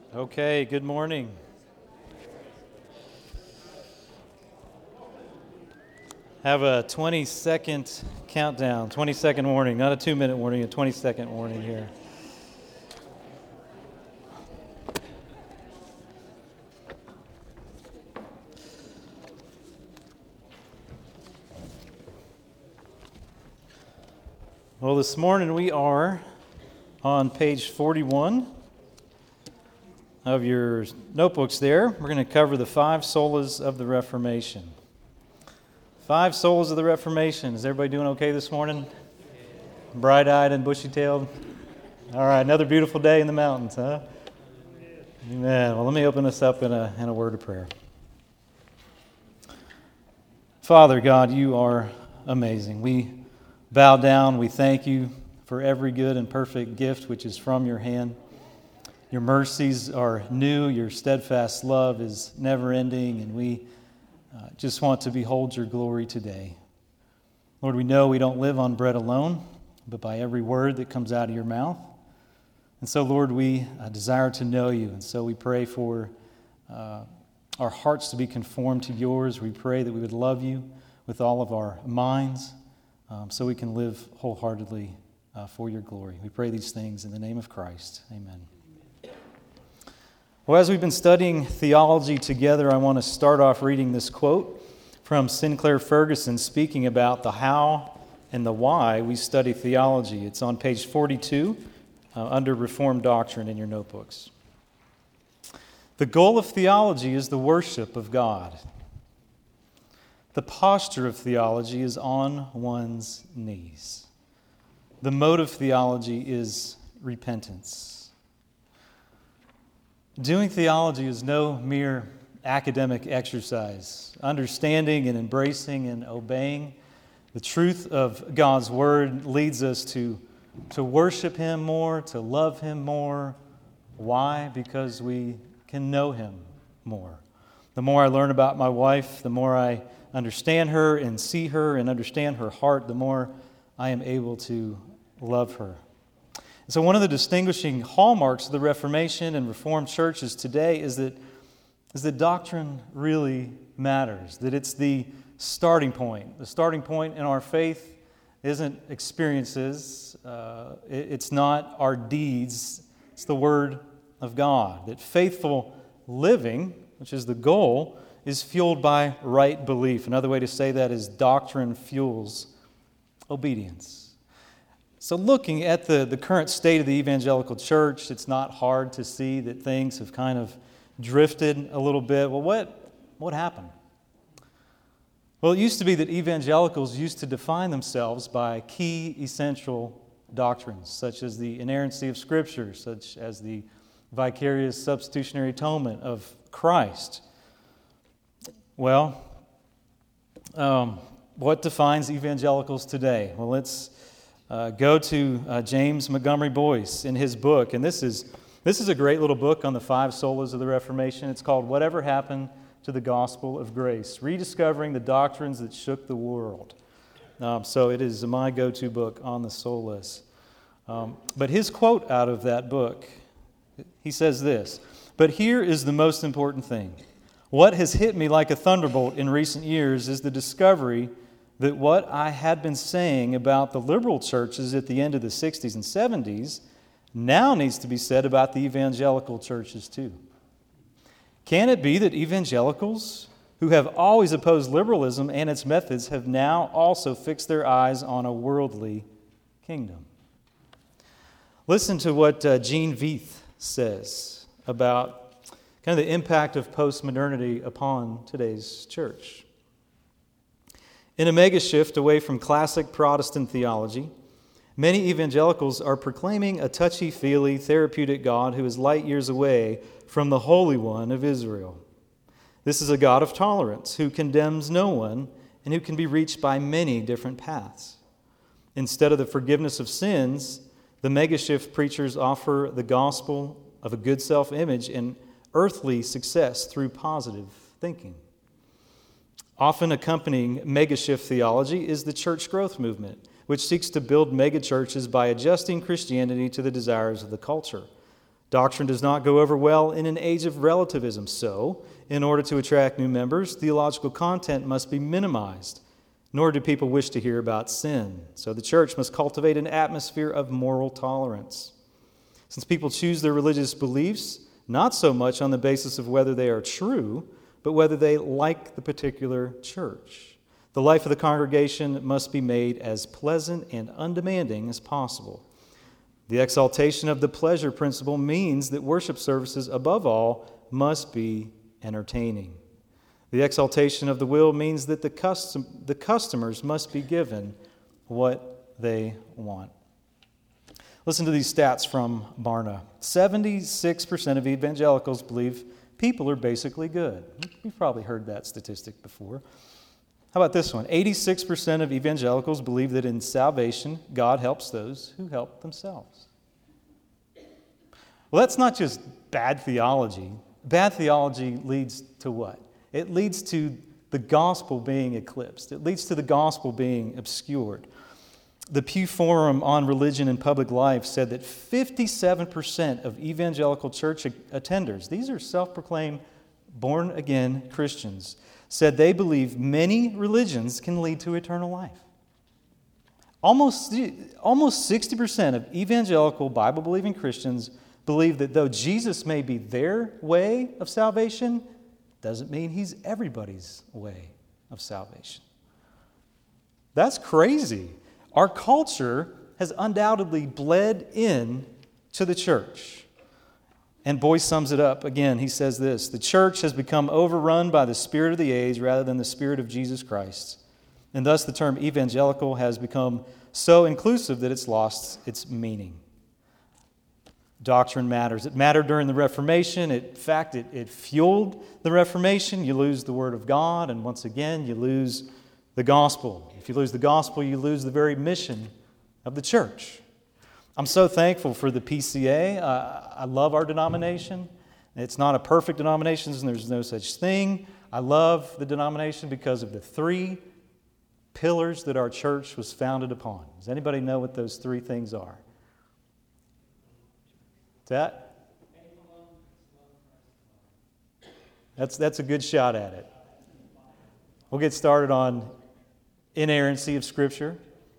Okay, good morning. Have a 20-second countdown, 20-second warning, not a 2-minute warning, a 20-second warning here. Well, this morning we are on page 41 of your notebooks there. We're going to cover the 5 solas of the Reformation. 5 solas of the Reformation. Is everybody doing okay this morning? Bright-eyed and bushy-tailed? All right, another beautiful day in the mountains, huh? Amen. Well, let me open this up in a word of prayer. Father God, you are amazing. We bow down. We thank you for every good and perfect gift which is from your hand. Your mercies are new. Your steadfast love is never-ending, and we just want to behold your glory today. Lord, we know we don't live on bread alone, but by every word that comes out of your mouth. And so, Lord, we desire to know you, and so we pray for our hearts to be conformed to yours. We pray that we would love you with all of our minds so we can live wholeheartedly for your glory. We pray these things in the name of Christ. Amen. Well, as we've been studying theology together, I want to start off reading this quote from Sinclair Ferguson speaking about the how and the why we study theology. It's on page 42 under Reformed Doctrine in your notebooks. The goal of theology is the worship of God. The posture of theology is on one's knees. The mode of theology is repentance. Doing theology is no mere academic exercise. Understanding and embracing and obeying the truth of God's Word leads us to worship Him more, to love Him more. Why? Because we can know Him more. The more I learn about my wife, the more I understand her and see her and understand her heart, the more I am able to love her. So one of the distinguishing hallmarks of the Reformation and Reformed churches today is that doctrine really matters, that it's the starting point. The starting point in our faith isn't experiences, it's not our deeds, it's the Word of God. That faithful living, which is the goal, is fueled by right belief. Another way to say that is doctrine fuels obedience. So looking at the current state of the evangelical church, it's not hard to see that things have kind of drifted a little bit. Well, what happened? Well, it used to be that evangelicals used to define themselves by key essential doctrines, such as the inerrancy of Scripture, such as the vicarious substitutionary atonement of Christ. Well, what defines evangelicals today? Well, let's go to James Montgomery Boyce in his book, and this is a great little book on the 5 solas of the Reformation. It's called Whatever Happened to the Gospel of Grace, Rediscovering the Doctrines That Shook the World. So it is my go-to book on the solas. But his quote out of that book, he says this, "But here is the most important thing. What has hit me like a thunderbolt in recent years is the discovery that what I had been saying about the liberal churches at the end of the 60s and 70s now needs to be said about the evangelical churches too. Can it be that evangelicals, who have always opposed liberalism and its methods, have now also fixed their eyes on a worldly kingdom?" Listen to what Gene Veith says about kind of the impact of postmodernity upon today's church. In a mega shift away from classic Protestant theology, many evangelicals are proclaiming a touchy-feely, therapeutic God who is light years away from the Holy One of Israel. This is a God of tolerance who condemns no one and who can be reached by many different paths. Instead of the forgiveness of sins, the mega shift preachers offer the gospel of a good self-image and earthly success through positive thinking. Often accompanying mega-shift theology is the church growth movement, which seeks to build mega-churches by adjusting Christianity to the desires of the culture. Doctrine does not go over well in an age of relativism. So, in order to attract new members, theological content must be minimized, nor do people wish to hear about sin. So the church must cultivate an atmosphere of moral tolerance. Since people choose their religious beliefs not so much on the basis of whether they are true, but whether they like the particular church, the life of the congregation must be made as pleasant and undemanding as possible. The exaltation of the pleasure principle means that worship services, above all, must be entertaining. The exaltation of the will means that the customers must be given what they want. Listen to these stats from Barna. 76% of evangelicals believe people are basically good. You've probably heard that statistic before. How about this one? 86% of evangelicals believe that in salvation, God helps those who help themselves. Well, that's not just bad theology. Bad theology leads to what? It leads to the gospel being eclipsed. It leads to the gospel being obscured. The Pew Forum on Religion and Public Life said that 57% of evangelical church attenders, these are self-proclaimed born-again Christians, said they believe many religions can lead to eternal life. Almost 60% of evangelical Bible-believing Christians believe that though Jesus may be their way of salvation, doesn't mean he's everybody's way of salvation. That's crazy. Our culture has undoubtedly bled in to the church. And Boyce sums it up again. He says this: the church has become overrun by the spirit of the age rather than the spirit of Jesus Christ. And thus the term evangelical has become so inclusive that it's lost its meaning. Doctrine matters. It mattered during the Reformation. In fact, it fueled the Reformation. You lose the Word of God, and once again, you lose the gospel. If you lose the gospel, you lose the very mission of the church. I'm so thankful for the PCA. I love our denomination. It's not a perfect denomination, and there's no such thing. I love the denomination because of the three pillars that our church was founded upon. Does anybody know what those three things are? That? That's a good shot at it. We'll get started on inerrancy of Scripture,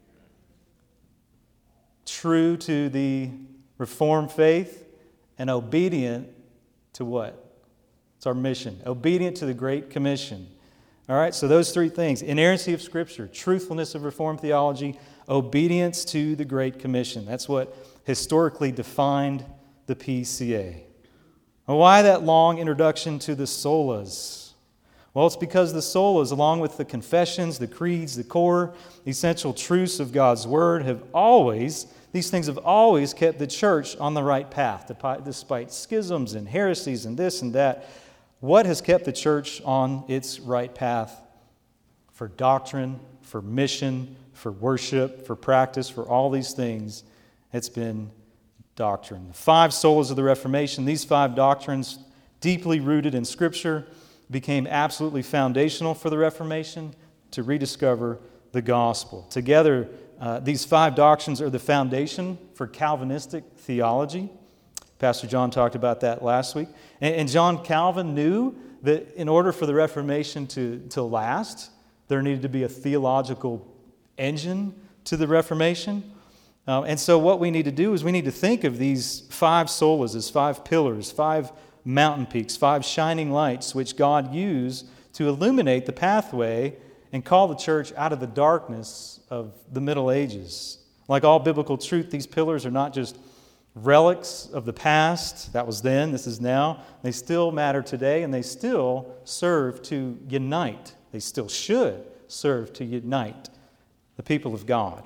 true to the Reformed faith, and obedient to what? It's our mission. Obedient to the Great Commission. All right, so those three things: inerrancy of Scripture, truthfulness of Reformed theology, obedience to the Great Commission. That's what historically defined the PCA. Well, why that long introduction to the solas? Well, it's because the solas, along with the confessions, the creeds, the core, essential truths of God's Word, these things have always kept the church on the right path, despite schisms and heresies and this and that. What has kept the church on its right path for doctrine, for mission, for worship, for practice, for all these things? It's been doctrine. The five solas of the Reformation, these five doctrines, deeply rooted in Scripture, became absolutely foundational for the Reformation to rediscover the gospel. Together, these five doctrines are the foundation for Calvinistic theology. Pastor John talked about that last week. And John Calvin knew that in order for the Reformation to last, there needed to be a theological engine to the Reformation. And so what we need to do is we need to think of these five solas as five pillars, five mountain peaks, five shining lights which God used to illuminate the pathway and call the church out of the darkness of the Middle Ages. Like all biblical truth, these pillars are not just relics of the past. That was then, this is now. They still matter today, and they still serve to unite. They still should serve to unite the people of God.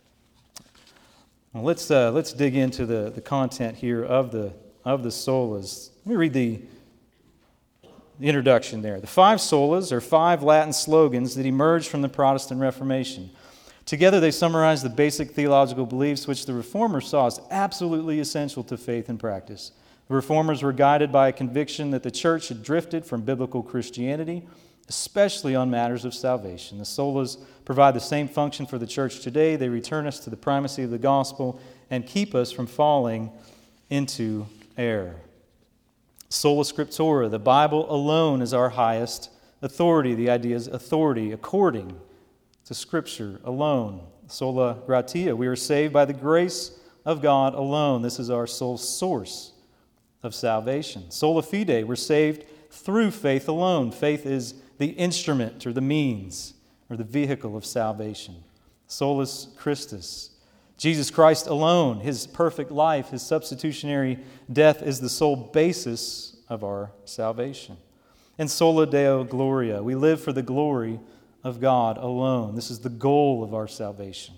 Well, let's dig into the content here of the solas. Let me read the introduction there. The five solas are five Latin slogans that emerged from the Protestant Reformation. Together they summarize the basic theological beliefs which the Reformers saw as absolutely essential to faith and practice. The Reformers were guided by a conviction that the church had drifted from biblical Christianity, especially on matters of salvation. The solas provide the same function for the church today. They return us to the primacy of the gospel and keep us from falling into err. Sola Scriptura, the Bible alone is our highest authority. The idea is authority according to Scripture alone. Sola Gratia, we are saved by the grace of God alone. This is our sole source of salvation. Sola Fide, we're saved through faith alone. Faith is the instrument or the means or the vehicle of salvation. Solus Christus, Jesus Christ alone, His perfect life, His substitutionary death is the sole basis of our salvation. And Sola Deo Gloria, we live for the glory of God alone. This is the goal of our salvation.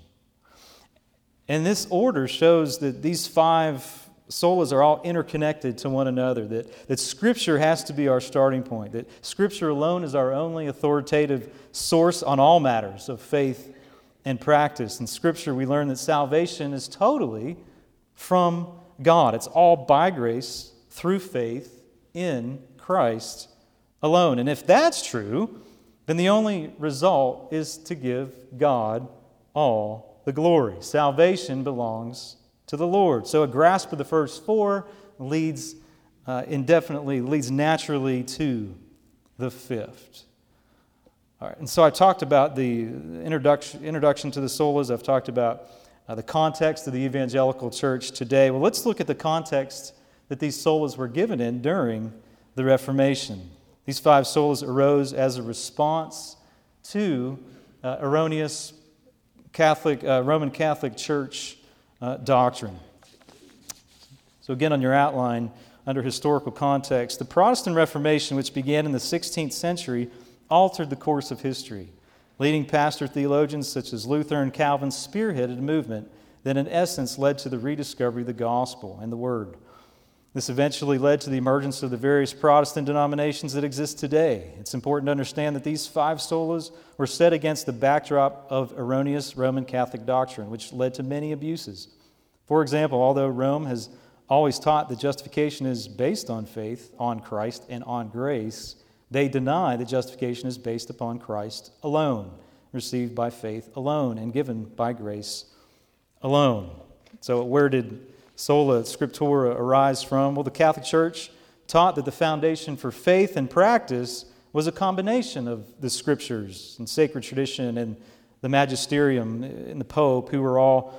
And this order shows that these five solas are all interconnected to one another, that Scripture has to be our starting point, that Scripture alone is our only authoritative source on all matters of faith and practice. In Scripture, we learn that salvation is totally from God. It's all by grace through faith in Christ alone. And if that's true, then the only result is to give God all the glory. Salvation belongs to the Lord. So a grasp of the first four leads naturally to the fifth. All right, and so I talked about the introduction to the solas. I've talked about the context of the evangelical church today. Well, let's look at the context that these solas were given in during the Reformation. These five solas arose as a response to erroneous Roman Catholic Church doctrine. So again, on your outline, under historical context, the Protestant Reformation, which began in the 16th century, altered the course of history. Leading pastor theologians such as Luther and Calvin spearheaded a movement that in essence led to the rediscovery of the gospel and the word. This eventually led to the emergence of the various Protestant denominations that exist today. It's important to understand that these five solas were set against the backdrop of erroneous Roman Catholic doctrine, which led to many abuses. For example, although Rome has always taught that justification is based on faith, on Christ, and on grace, they deny that justification is based upon Christ alone, received by faith alone, and given by grace alone. So where did Sola Scriptura arise from? Well, the Catholic Church taught that the foundation for faith and practice was a combination of the Scriptures and sacred tradition and the magisterium and the Pope, who were all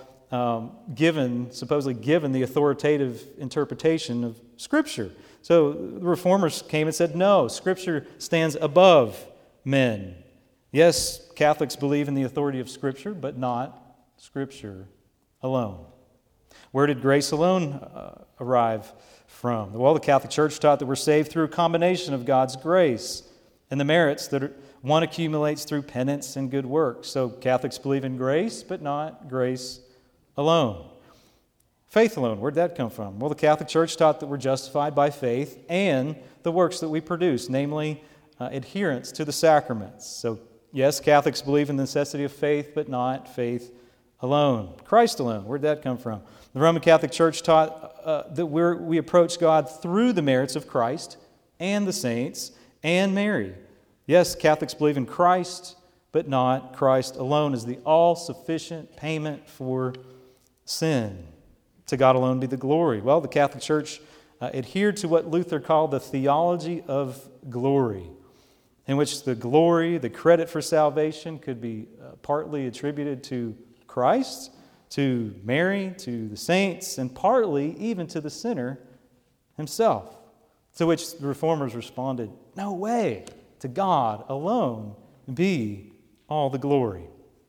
supposedly given the authoritative interpretation of Scripture. So the Reformers came and said, no, Scripture stands above men. Yes, Catholics believe in the authority of Scripture, but not Scripture alone. Where did grace alone arrive from? Well, the Catholic Church taught that we're saved through a combination of God's grace and the merits that one accumulates through penance and good works. So Catholics believe in grace, but not grace alone. Faith alone, where'd that come from? Well, the Catholic Church taught that we're justified by faith and the works that we produce, namely adherence to the sacraments. So, yes, Catholics believe in the necessity of faith, but not faith alone. Christ alone, where'd that come from? The Roman Catholic Church taught that we approach God through the merits of Christ and the saints and Mary. Yes, Catholics believe in Christ, but not Christ alone as the all-sufficient payment for sin. To God alone be the glory. Well, the Catholic Church adhered to what Luther called the theology of glory, in which the glory, the credit for salvation could be partly attributed to Christ, to Mary, to the saints, and partly even to the sinner himself. To which the Reformers responded, no way, to God alone be all the glory.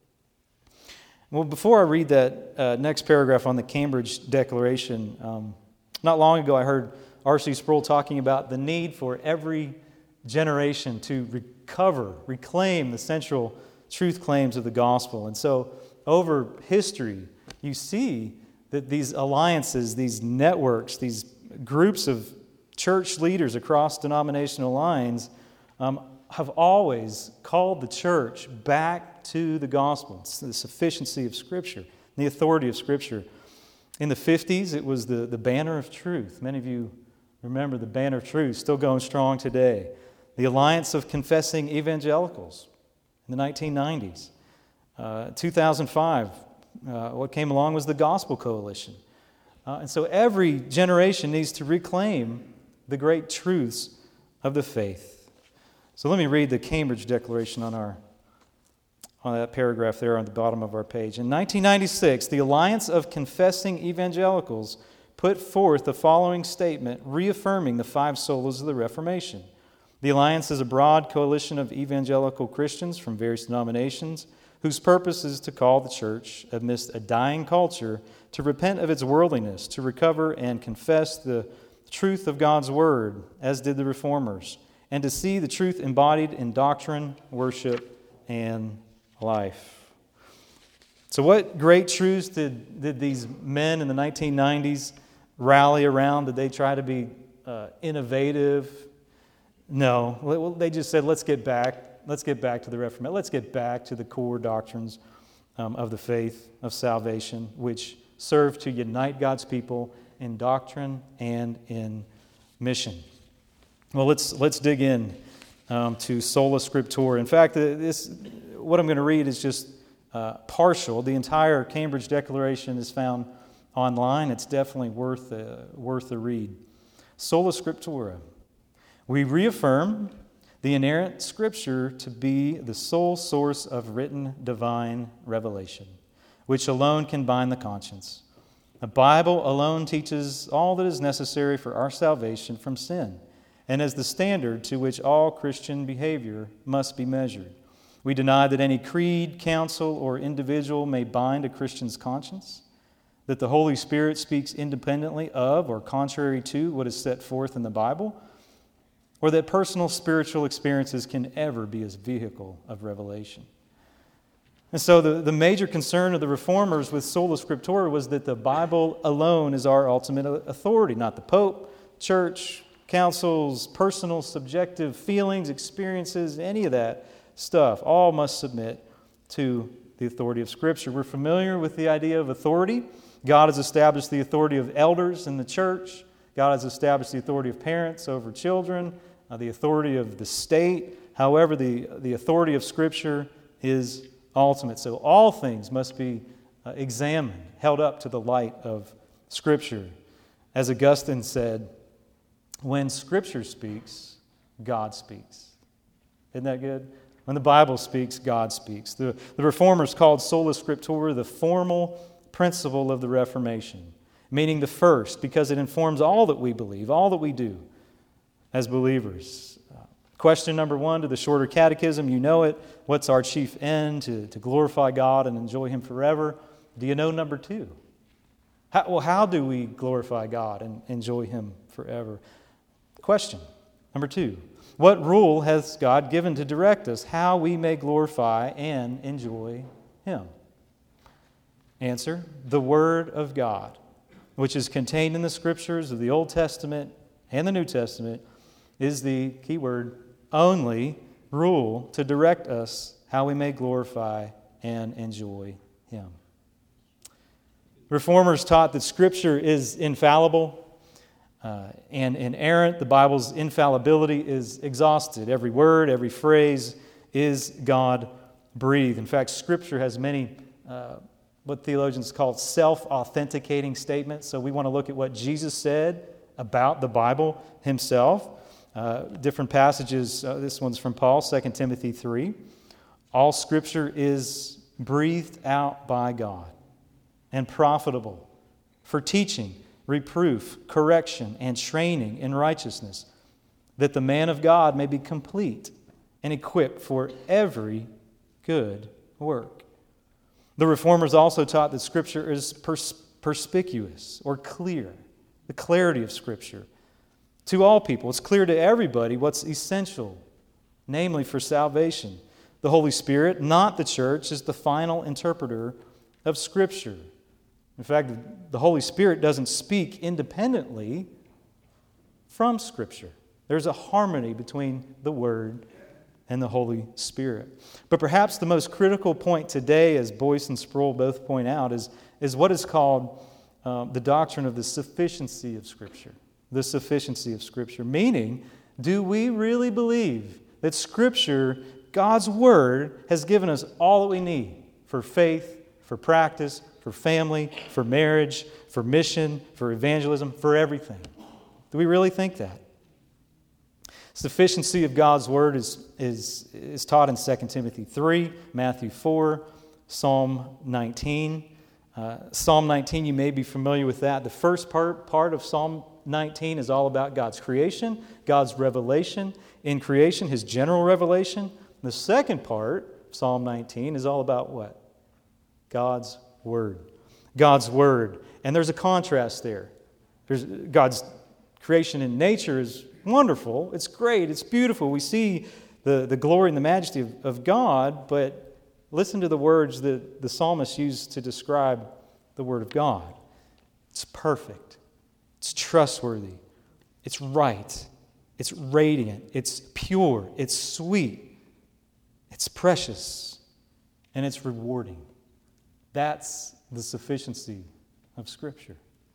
Well, before I read that next paragraph on the Cambridge Declaration, not long ago I heard R.C. Sproul talking about the need for every generation to reclaim the central truth claims of the gospel. And so over history, you see that these alliances, these networks, these groups of church leaders across denominational lines have always called the church back to the gospel, the sufficiency of Scripture, the authority of Scripture. In the 50s, it was the banner of truth. Many of you remember the banner of truth, still going strong today. The Alliance of Confessing Evangelicals in the 1990s. 2005, what came along was the Gospel Coalition. And so every generation needs to reclaim the great truths of the faith. So let me read the Cambridge Declaration on that paragraph there on the bottom of our page. In 1996, the Alliance of Confessing Evangelicals put forth the following statement reaffirming the five solas of the Reformation. The Alliance is a broad coalition of evangelical Christians from various denominations whose purpose is to call the church, amidst a dying culture, to repent of its worldliness, to recover and confess the truth of God's Word, as did the Reformers, and to see the truth embodied in doctrine, worship, and life. So what great truths did these men in the 1990s rally around? Did they try to be innovative? No. They just said, let's get back to the Reformation. Let's get back to the core doctrines of the faith of salvation, which serve to unite God's people in doctrine and in mission. Well, let's dig in to Sola Scriptura. In fact, what I'm going to read is just partial. The entire Cambridge Declaration is found online. It's definitely worth a read. Sola Scriptura. We reaffirm the inerrant Scripture to be the sole source of written divine revelation, which alone can bind the conscience. The Bible alone teaches all that is necessary for our salvation from sin, and as the standard to which all Christian behavior must be measured. We deny that any creed, council, or individual may bind a Christian's conscience, that the Holy Spirit speaks independently of or contrary to what is set forth in the Bible, or that personal spiritual experiences can ever be a vehicle of revelation. And so the major concern of the Reformers with Sola Scriptura was that the Bible alone is our ultimate authority, not the Pope, church, councils, personal subjective feelings, experiences, any of that stuff. All must submit to the authority of Scripture. We're familiar with the idea of authority. God has established the authority of elders in the church. God has established the authority of parents over children, the authority of the state. However, the authority of Scripture is ultimate. So all things must be examined, held up to the light of Scripture. As Augustine said, when Scripture speaks, God speaks. Isn't that good? When the Bible speaks, God speaks. The Reformers called Sola Scriptura the formal principle of the Reformation, meaning the first, because it informs all that we believe, all that we do as believers. Question number 1 to the Shorter Catechism, you know it. What's our chief end? To glorify God and enjoy Him forever. Do you know number 2? How do we glorify God and enjoy Him forever? Question number 2. What rule has God given to direct us how we may glorify and enjoy Him? Answer, the Word of God, which is contained in the Scriptures of the Old Testament and the New Testament, is the key word, only rule to direct us how we may glorify and enjoy Him. Reformers taught that Scripture is infallible and inerrant. The Bible's infallibility is exhausted. Every word, every phrase is God-breathed. In fact, Scripture has many what theologians call self-authenticating statements. So we want to look at what Jesus said about the Bible Himself. Different passages. This one's from Paul, 2 Timothy 3. All Scripture is breathed out by God and profitable for teaching, reproof, correction, and training in righteousness, that the man of God may be complete and equipped for every good work. The Reformers also taught that Scripture is perspicuous or clear, the clarity of Scripture. To all people, it's clear to everybody what's essential, namely for salvation. The Holy Spirit, not the church, is the final interpreter of Scripture. In fact, the Holy Spirit doesn't speak independently from Scripture. There's a harmony between the Word and the Holy Spirit. But perhaps the most critical point today, as Boyce and Sproul both point out, is what is called the doctrine of the sufficiency of Scripture. The sufficiency of Scripture. Meaning, do we really believe that Scripture, God's Word, has given us all that we need for faith, for practice, for for family, for marriage, for mission, for evangelism, for everything. Do we really think that? Sufficiency of God's Word is taught in 2 Timothy 3, Matthew 4, Psalm 19. Psalm 19, you may be familiar with that. The first part of Psalm 19 is all about God's creation, God's revelation in creation, His general revelation. The second part, Psalm 19, is all about what? God's Word. God's Word. And there's a contrast there. There's God's creation in nature is wonderful. It's great. It's beautiful. We see the glory and the majesty of God, but listen to the words that the psalmist used to describe the Word of God. It's perfect. It's trustworthy. It's right. It's radiant. It's pure. It's sweet. It's precious. And it's rewarding. That's the sufficiency of Scripture.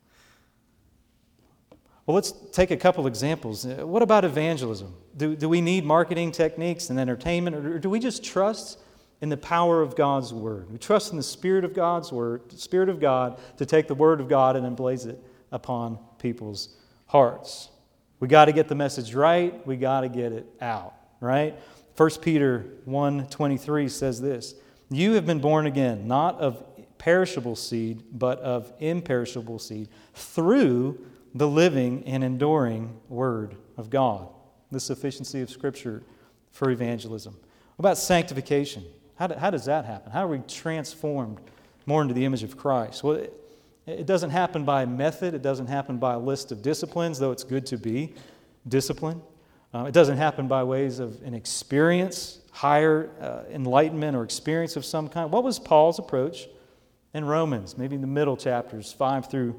Well, let's take a couple examples. What about evangelism? Do we need marketing techniques and entertainment, or do we just trust in the power of God's Word? We trust in the Spirit of God's Word, the Spirit of God, to take the Word of God and emblaze it upon people's hearts. We got to get the message right. We got to get it out, right? 1 Peter 1:23 says this, "You have been born again, not of perishable seed, but of imperishable seed, through the living and enduring Word of God." The sufficiency of Scripture for evangelism. What about sanctification? How does that happen? How are we transformed more into the image of Christ? Well, it doesn't happen by method. It doesn't happen by a list of disciplines, though it's good to be disciplined. It doesn't happen by ways of an experience, higher enlightenment or experience of some kind. What was Paul's approach in Romans, maybe in the middle chapters, 5 through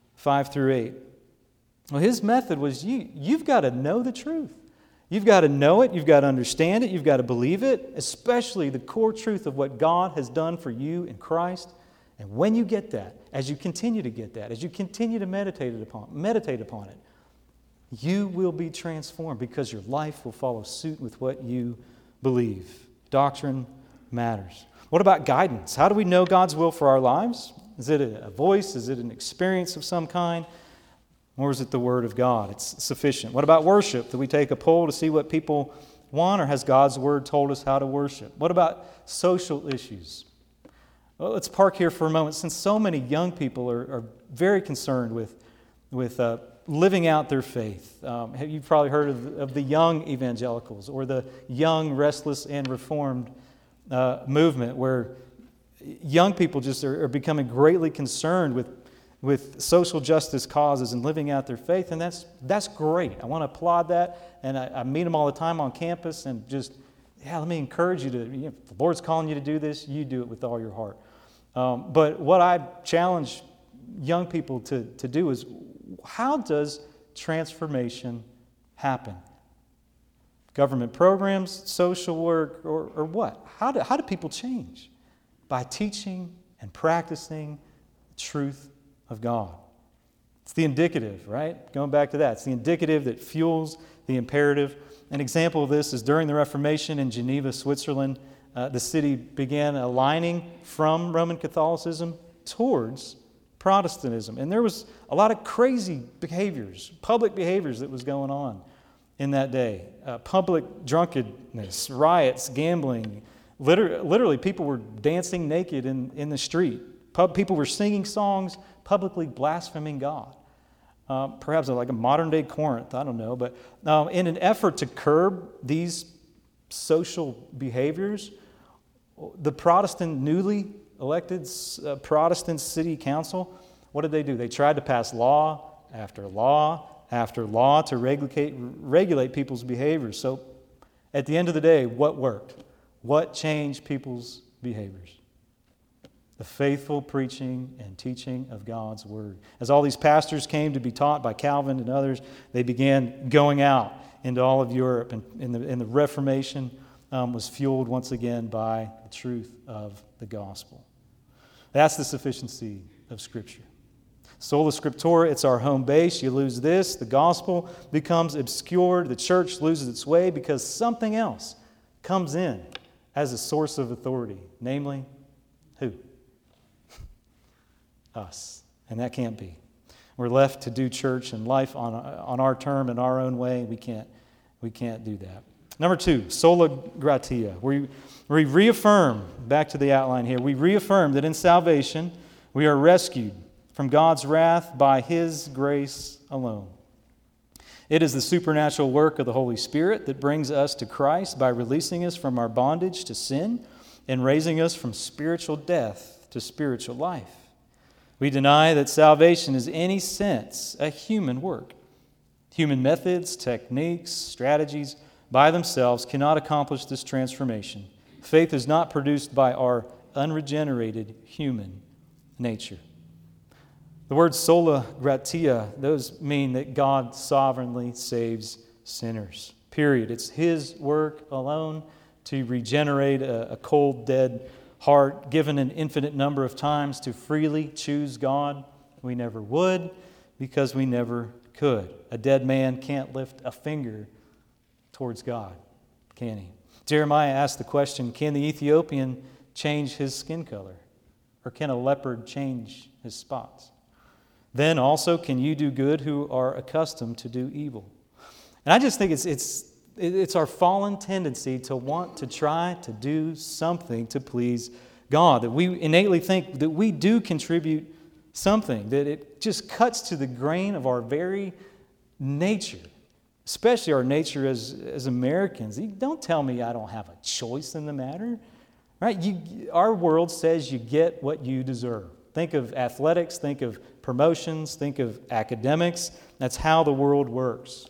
8? Well, his method was you've got to know the truth. You've got to know it. You've got to understand it. You've got to believe it, especially the core truth of what God has done for you in Christ. And when you get that, as you continue to get that, as you continue to meditate upon it, you will be transformed because your life will follow suit with what you believe. Doctrine matters. What about guidance? How do we know God's will for our lives? Is it a voice? Is it an experience of some kind? Or is it the Word of God? It's sufficient. What about worship? Do we take a poll to see what people want, or has God's Word told us how to worship? What about social issues? Well, let's park here for a moment. Since so many young people are very concerned with living out their faith. You've probably heard of the young evangelicals or the young, restless, and reformed movement, where young people just are becoming greatly concerned with social justice causes and living out their faith, and that's great. I want to applaud that, and I meet them all the time on campus, and just, let me encourage you to, if the Lord's calling you to do this, you do it with all your heart. But what I challenge young people to do is, how does transformation happen? Government programs, social work, or what? How do people change? By teaching and practicing the truth of God. It's the indicative, right? Going back to that. It's the indicative that fuels the imperative. An example of this is during the Reformation in Geneva, Switzerland. The city began aligning from Roman Catholicism towards Protestantism. And there was a lot of crazy behaviors, public behaviors that was going on in that day. Public drunkenness, riots, gambling. Literally, people were dancing naked in the street. People were singing songs, publicly blaspheming God. Perhaps like a modern-day Corinth, I don't know. But in an effort to curb these social behaviors, the Protestant, newly elected Protestant city council, what did they do? They tried to pass law after law after law to regulate people's behaviors. So at the end of the day, what worked? What changed people's behaviors? The faithful preaching and teaching of God's Word. As all these pastors came to be taught by Calvin and others, they began going out into all of Europe, and the Reformation was fueled once again by the truth of the gospel. That's the sufficiency of Scripture. Sola Scriptura, it's our home base. You lose this, the gospel becomes obscured. The church loses its way because something else comes in as a source of authority. Namely, who? us. And that can't be. We're left to do church and life on our term in our own way. We can't do that. Number 2, sola gratia. We reaffirm, back to the outline here, we reaffirm that in salvation we are rescued from God's wrath by His grace alone. It is the supernatural work of the Holy Spirit that brings us to Christ by releasing us from our bondage to sin and raising us from spiritual death to spiritual life. We deny that salvation is in any sense a human work. Human methods, techniques, strategies by themselves cannot accomplish this transformation. Faith is not produced by our unregenerated human nature. The word sola gratia, those mean that God sovereignly saves sinners. Period. It's His work alone to regenerate a cold, dead heart, given an infinite number of times to freely choose God. We never would because we never could. A dead man can't lift a finger towards God, can he? Jeremiah asked the question, can the Ethiopian change his skin color? Or can a leopard change his spots? Then also, can you do good who are accustomed to do evil? And I just think it's our fallen tendency to want to try to do something to please God, that we innately think that we do contribute something, that it just cuts to the grain of our very nature, especially our nature as Americans. Don't tell me I don't have a choice in the matter, right? Our world says you get what you deserve. Think of athletics, think of promotions, think of academics. That's how the world works.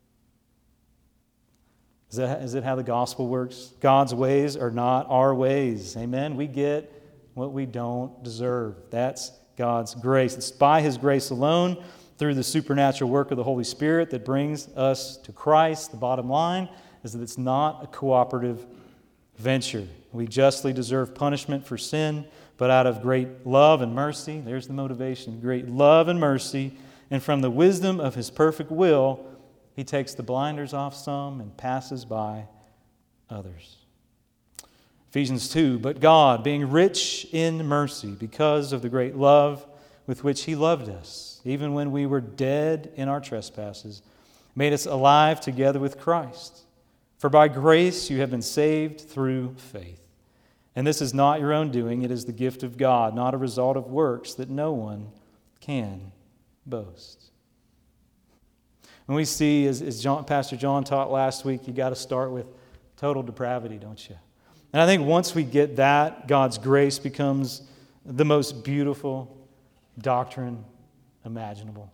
Is it how the gospel works? God's ways are not our ways. Amen? We get what we don't deserve. That's God's grace. It's by His grace alone, through the supernatural work of the Holy Spirit, that brings us to Christ. The bottom line is that it's not a cooperative venture. We justly deserve punishment for sin, but out of great love and mercy, there's the motivation, great love and mercy, and from the wisdom of His perfect will, He takes the blinders off some and passes by others. Ephesians 2, but God, being rich in mercy, because of the great love with which He loved us, even when we were dead in our trespasses, made us alive together with Christ. For by grace you have been saved through faith. And this is not your own doing, it is the gift of God, not a result of works, that no one can boast. When we see, as Pastor John taught last week, you got to start with total depravity, don't you? And I think once we get that, God's grace becomes the most beautiful doctrine imaginable.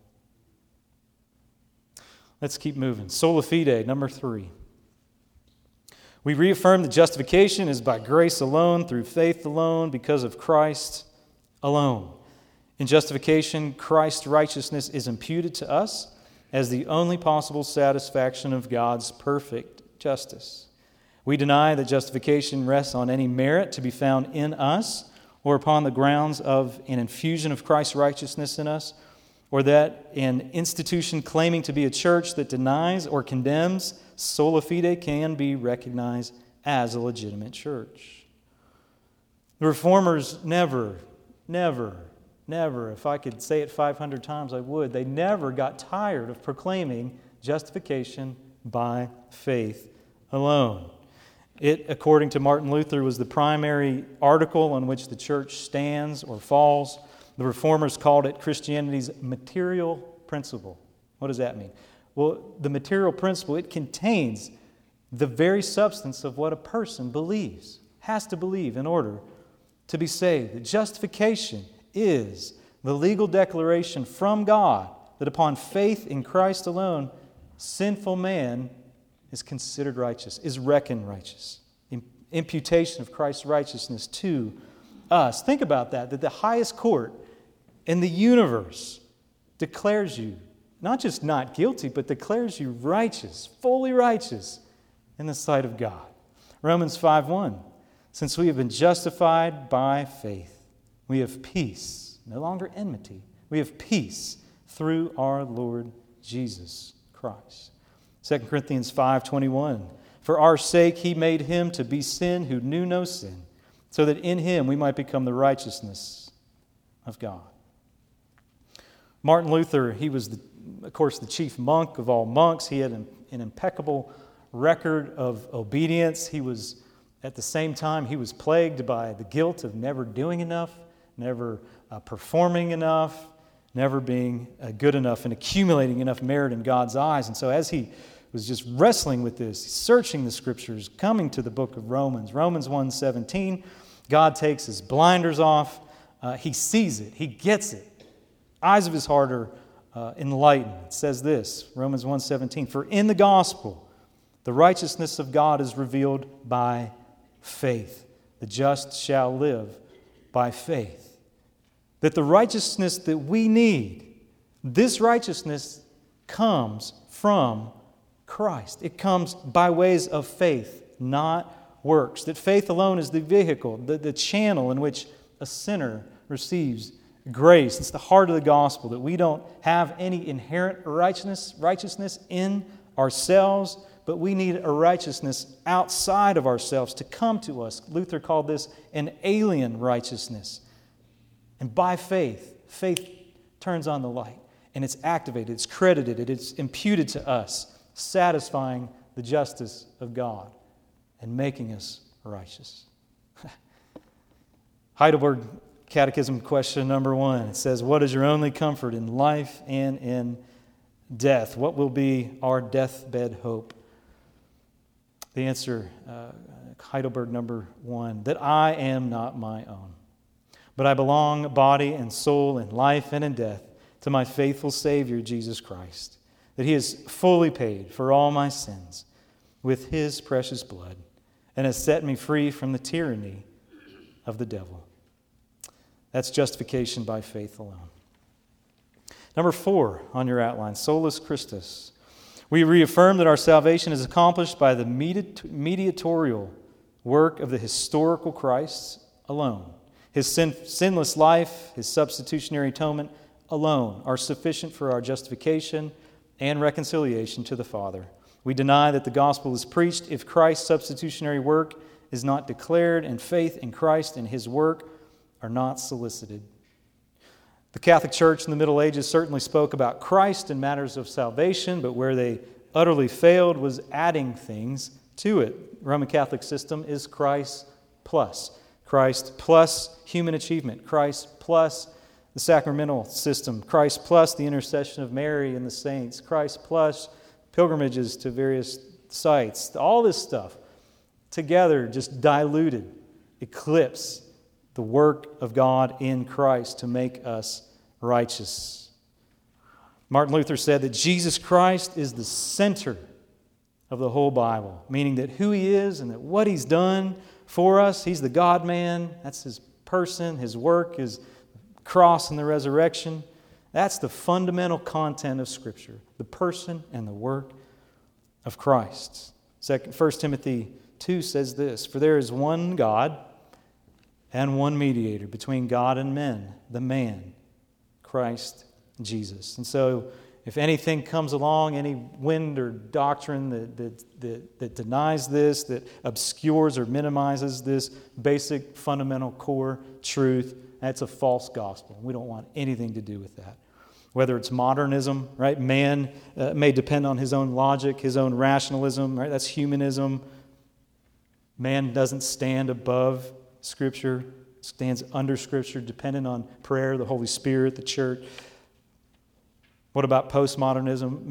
Let's keep moving. Sola fide, number 3. We reaffirm that justification is by grace alone, through faith alone, because of Christ alone. In justification, Christ's righteousness is imputed to us as the only possible satisfaction of God's perfect justice. We deny that justification rests on any merit to be found in us, or upon the grounds of an infusion of Christ's righteousness in us, or that an institution claiming to be a church that denies or condemns sola fide can be recognized as a legitimate church. The Reformers never, if I could say it 500 times, I would, they never got tired of proclaiming justification by faith alone. It, according to Martin Luther, was the primary article on which the church stands or falls. The Reformers called it Christianity's material principle. What does that mean? Well, the material principle, it contains the very substance of what a person believes, has to believe in order to be saved. That justification is the legal declaration from God that upon faith in Christ alone, sinful man is considered righteous, is reckoned righteous. Imputation of Christ's righteousness to us. Think about that the highest court in the universe declares you not just not guilty, but declares you righteous, fully righteous in the sight of God. Romans 5:1, since we have been justified by faith, we have peace, no longer enmity. We have peace through our Lord Jesus Christ. 2 Corinthians 5:21, for our sake He made Him to be sin who knew no sin, so that in Him we might become the righteousness of God. Martin Luther, he was, of course, the chief monk of all monks. He had an impeccable record of obedience. He was, at the same time, he was plagued by the guilt of never doing enough, never performing enough, never being good enough and accumulating enough merit in God's eyes. And so as he was just wrestling with this, searching the Scriptures, coming to the book of Romans 1:17, God takes his blinders off. He sees it. He gets it. Eyes of his heart are enlightened. It says this, Romans 1:17, "For in the gospel the righteousness of God is revealed by faith. The just shall live by faith." That the righteousness that we need, this righteousness comes from Christ. It comes by ways of faith, not works. That faith alone is the vehicle, the channel in which a sinner receives grace. It's the heart of the gospel, that we don't have any inherent righteousness in ourselves, but we need a righteousness outside of ourselves to come to us. Luther called this an alien righteousness. And by faith turns on the light, and it's activated, it's credited, it's imputed to us, satisfying the justice of God and making us righteous. Heidelberg Catechism question number 1. It says, "What is your only comfort in life and in death?" What will be our deathbed hope? The answer, Heidelberg number 1, "That I am not my own, but I belong body and soul in life and in death to my faithful Savior, Jesus Christ, that He has fully paid for all my sins with His precious blood and has set me free from the tyranny of the devil." That's justification by faith alone. Number 4 on your outline, Solus Christus. We reaffirm that our salvation is accomplished by the mediatorial work of the historical Christ alone. His sinless life, His substitutionary atonement alone are sufficient for our justification and reconciliation to the Father. We deny that the gospel is preached if Christ's substitutionary work is not declared and faith in Christ and His work are not solicited. The Catholic Church in the Middle Ages certainly spoke about Christ in matters of salvation, but where they utterly failed was adding things to it. The Roman Catholic system is Christ plus human achievement, Christ plus the sacramental system, Christ plus the intercession of Mary and the saints, Christ plus pilgrimages to various sites. All this stuff together just diluted, eclipsed the work of God in Christ to make us righteous. Martin Luther said that Jesus Christ is the center of the whole Bible, meaning that who He is and that what He's done for us, He's the God-man, that's His person, His work, His cross and the resurrection. That's the fundamental content of Scripture, the person and the work of Christ. 1 Timothy 2 says this, "For there is one God and one mediator between God and men, the man, Christ Jesus." And so if anything comes along, any wind or doctrine that denies this, that obscures or minimizes this basic fundamental core truth, that's a false gospel. We don't want anything to do with that. Whether it's modernism, right? Man may depend on his own logic, his own rationalism, right? That's humanism. Man doesn't stand above Scripture, stands under Scripture, dependent on prayer, the Holy Spirit, the church. What about postmodernism?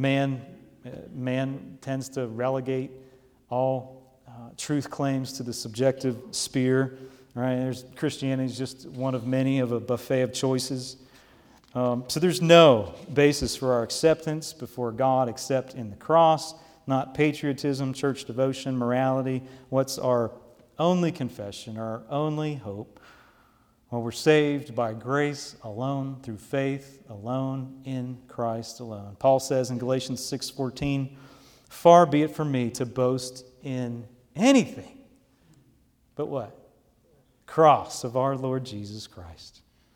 Man tends to relegate all truth claims to the subjective sphere. Right? Christianity is just one of many of a buffet of choices. So there's no basis for our acceptance before God except in the cross, not patriotism, church devotion, morality. What's our only confession, our only hope? Well, we're saved by grace alone, through faith alone, in Christ alone. Paul says in Galatians 6:14, "Far be it from me to boast in anything but" what? Cross of our Lord Jesus Christ.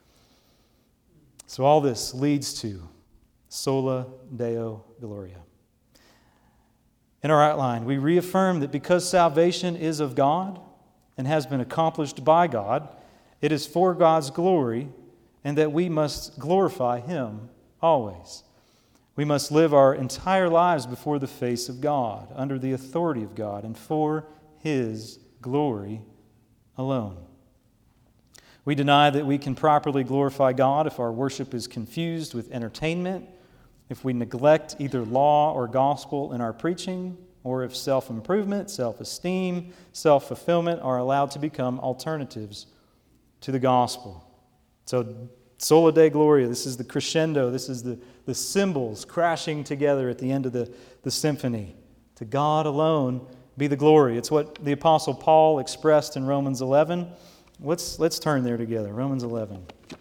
So all this leads to sola Deo Gloria. In our outline, we reaffirm that because salvation is of God and has been accomplished by God, it is for God's glory, and that we must glorify Him always. We must live our entire lives before the face of God, under the authority of God, and for His glory alone. We deny that we can properly glorify God if our worship is confused with entertainment, if we neglect either law or gospel in our preaching, or if self-improvement, self-esteem, self-fulfillment are allowed to become alternatives to the gospel. So, Sola Dei Gloria, this is the crescendo, this is the cymbals crashing together at the end of the symphony. To God alone be the glory. It's what the Apostle Paul expressed in Romans 11. Let's turn there together, Romans 11.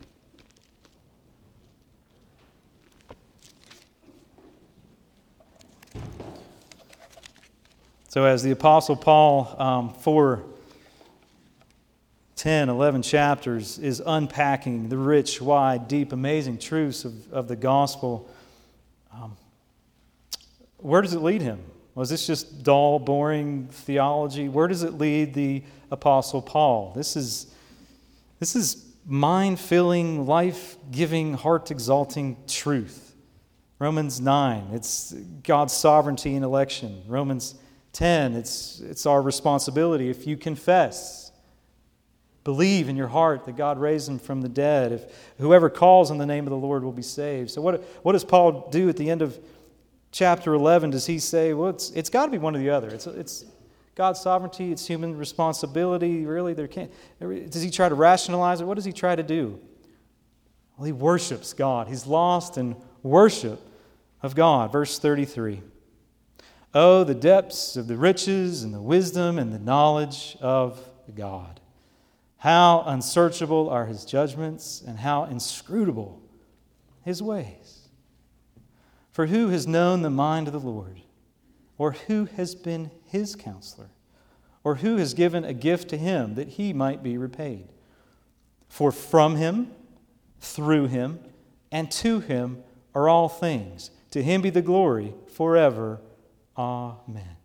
So as the Apostle Paul, for 10, 11 chapters, is unpacking the rich, wide, deep, amazing truths of the gospel, where does it lead him? Was this just dull, boring theology? Where does it lead the Apostle Paul? This is mind-filling, life-giving, heart-exalting truth. Romans 9, it's God's sovereignty and election. Romans 10, it's our responsibility. If you confess, believe in your heart that God raised him from the dead, if whoever calls on the name of the Lord will be saved. So what does Paul do at the end of chapter 11? Does he say, well, it's got to be one or the other. It's God's sovereignty, it's human responsibility. Really, does he try to rationalize it? What does he try to do? Well, he worships God. He's lost in worship of God. Verse 33. Oh, the depths of the riches and the wisdom and the knowledge of God. How unsearchable are His judgments and how inscrutable His ways. For who has known the mind of the Lord? Or who has been His counselor? Or who has given a gift to Him that He might be repaid? For from Him, through Him, and to Him are all things. To Him be the glory forever. Amen.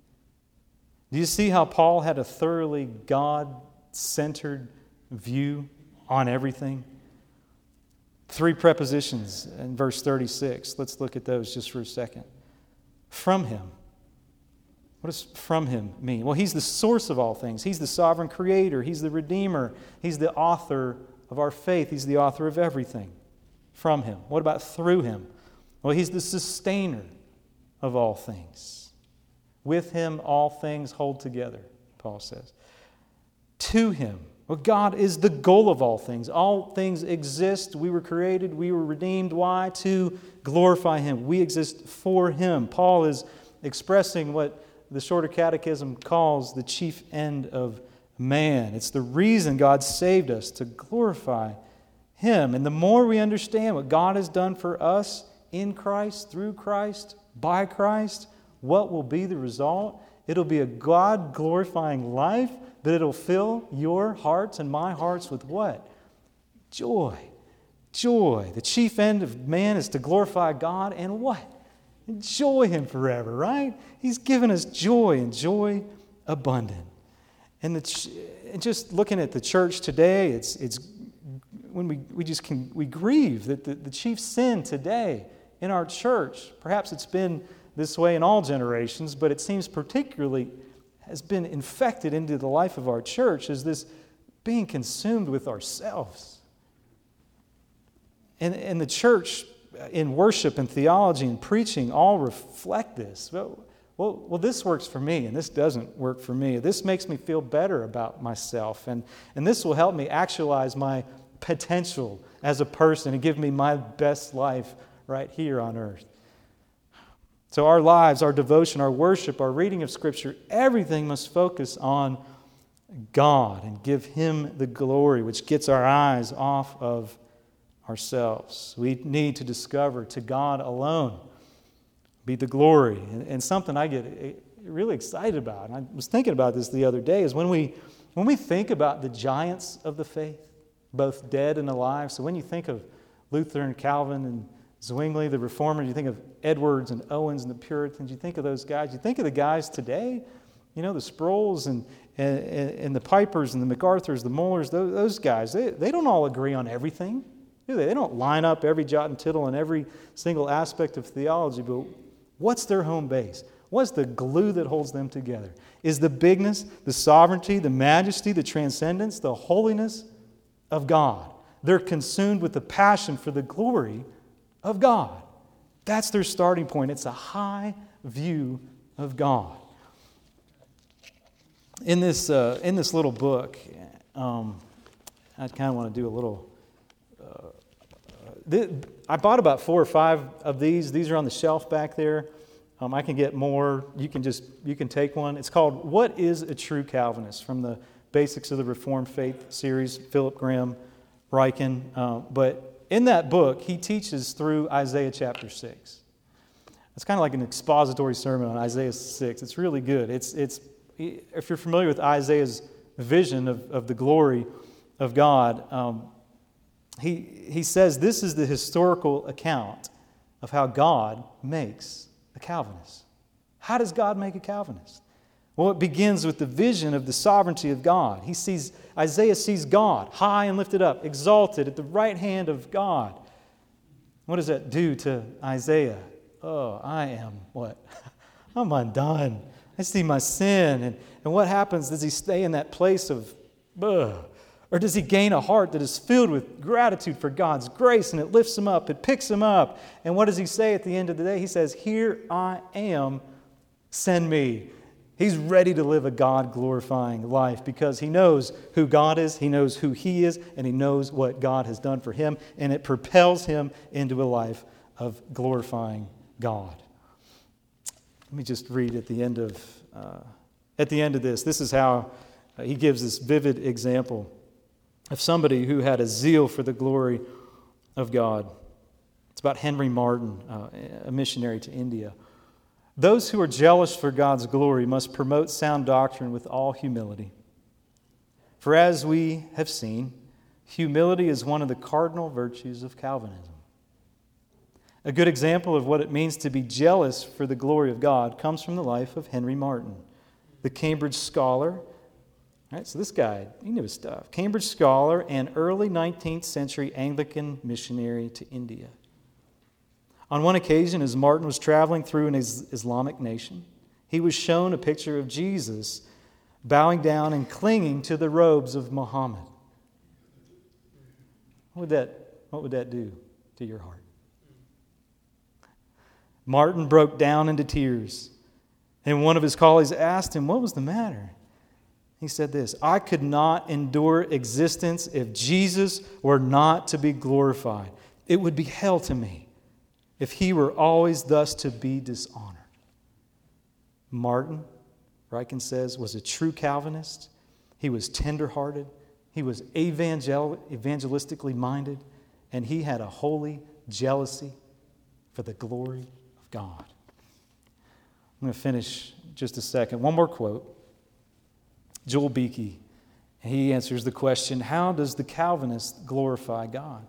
Do you see how Paul had a thoroughly God-centered view on everything? 3 prepositions in verse 36. Let's look at those just for a second. From Him. What does from Him mean? Well, He's the source of all things. He's the sovereign creator. He's the redeemer. He's the author of our faith. He's the author of everything. From Him. What about through Him? Well, He's the sustainer of all things. With Him all things hold together, Paul says. To Him. Well, God is the goal of all things. All things exist. We were created. We were redeemed. Why? To glorify Him. We exist for Him. Paul is expressing what the Shorter Catechism calls the chief end of man. It's the reason God saved us, to glorify Him. And the more we understand what God has done for us in Christ, through Christ, by Christ, what will be the result? It'll be a God-glorifying life, but it'll fill your hearts and my hearts with what? Joy. Joy. The chief end of man is to glorify God and what? Enjoy Him forever, right? He's given us joy and joy abundant. And just looking at the church today, it's when we grieve that the chief sin today in our church, perhaps it's been this way in all generations, but it seems particularly has been infected into the life of our church, is this being consumed with ourselves. And the church in worship and theology and preaching all reflect this. Well, this works for me and this doesn't work for me. This makes me feel better about myself, and this will help me actualize my potential as a person and give me my best life right here on earth. So our lives, our devotion, our worship, our reading of Scripture, everything must focus on God and give Him the glory, which gets our eyes off of ourselves. We need to discover to God alone be the glory. And something I get really excited about, and I was thinking about this the other day, is when we think about the giants of the faith, both dead and alive. So when you think of Luther and Calvin and Zwingli, the Reformers, you think of Edwards and Owens and the Puritans, you think of those guys. You think of the guys today, the Sproul's and the Pipers and the MacArthurs, the Mullers, those guys, they don't all agree on everything. do they? They don't line up every jot and tittle in every single aspect of theology, but what's their home base? What's the glue that holds them together? Is the bigness, the sovereignty, the majesty, the transcendence, the holiness of God. They're consumed with the passion for the glory of God. That's their starting point. It's a high view of God. In this little book, I kind of want to do a little... I bought about 4 or 5 of these. These are on the shelf back there. I can get more. You can take one. It's called "What is a True Calvinist?" from the Basics of the Reformed Faith series, Philip Graham Ryken. But in that book, he teaches through Isaiah chapter 6. It's kind of like an expository sermon on Isaiah 6. It's really good. It's if you're familiar with Isaiah's vision of the glory of God, he says this is the historical account of how God makes a Calvinist. How does God make a Calvinist? Well, it begins with the vision of the sovereignty of God. Isaiah sees God high and lifted up, exalted at the right hand of God. What does that do to Isaiah? Oh, I am what? I'm undone. I see my sin. And what happens? Does he stay in that place of, or does he gain a heart that is filled with gratitude for God's grace, and it lifts him up, it picks him up? And what does he say at the end of the day? He says, "Here I am, send me." He's ready to live a God-glorifying life because he knows who God is, he knows who he is, and he knows what God has done for him, and it propels him into a life of glorifying God. Let me just read at the end of this. This is how he gives this vivid example of somebody who had a zeal for the glory of God. It's about Henry Martyn, a missionary to India. "Those who are jealous for God's glory must promote sound doctrine with all humility. For as we have seen, humility is one of the cardinal virtues of Calvinism." A good example of what it means to be jealous for the glory of God comes from the life of Henry Martyn, the Cambridge scholar. All right, so this guy, he knew his stuff. Cambridge scholar and early 19th century Anglican missionary to India. On one occasion, as Martyn was traveling through an Islamic nation, he was shown a picture of Jesus bowing down and clinging to the robes of Muhammad. What would that do to your heart? Martyn broke down into tears, and one of his colleagues asked him what was the matter. He said this, "I could not endure existence if Jesus were not to be glorified. It would be hell to me if he were always thus to be dishonored." Martyn, Ryken says, was a true Calvinist. He was tender-hearted. He was evangelistically minded. And he had a holy jealousy for the glory of God. I'm going to finish just a second. One more quote. Joel Beeke. He answers the question, how does the Calvinist glorify God?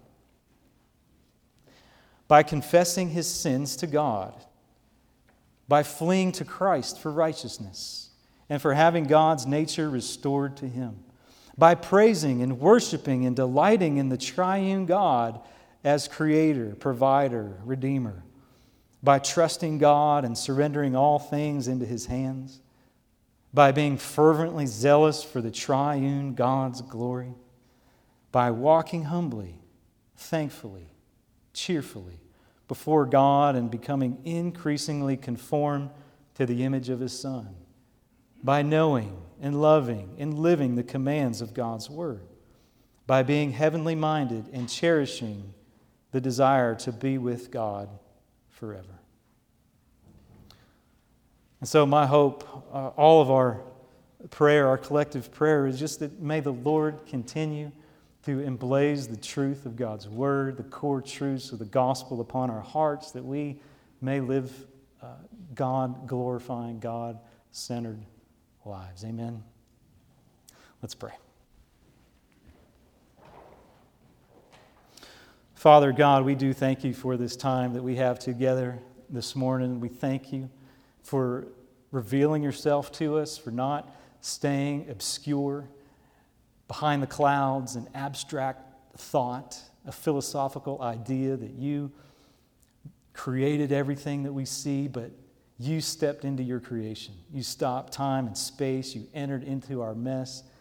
By confessing his sins to God, by fleeing to Christ for righteousness, and for having God's nature restored to him, by praising and worshiping and delighting in the triune God as creator, provider, redeemer, by trusting God and surrendering all things into his hands, by being fervently zealous for the triune God's glory, by walking humbly, thankfully, cheerfully before God and becoming increasingly conformed to the image of his Son, by knowing and loving and living the commands of God's Word, by being heavenly minded and cherishing the desire to be with God forever. And so my hope, all of our prayer, our collective prayer, is just that may the Lord continue to emblaze the truth of God's Word, the core truths of the gospel upon our hearts, that we may live God-glorifying, God-centered lives. Amen. Let's pray. Father God, we do thank you for this time that we have together this morning. We thank you for revealing yourself to us, for not staying obscure behind the clouds and abstract thought, a philosophical idea that you created everything that we see, but you stepped into your creation. You stopped time and space. You entered into our mess.